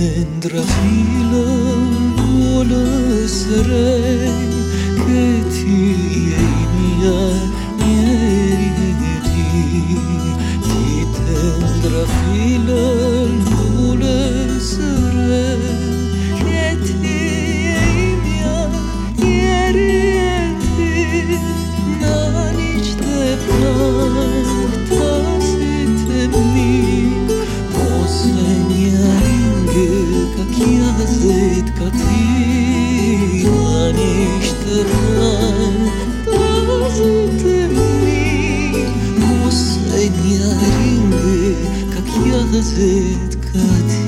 tendra fila vola sarei che ti ei mia ieri ti tendra fila vola sarei che ti ei mia ieri na nici te planta sitemi как я зытка ты манишь терран тазыты ми последняя ринга как я зытка ты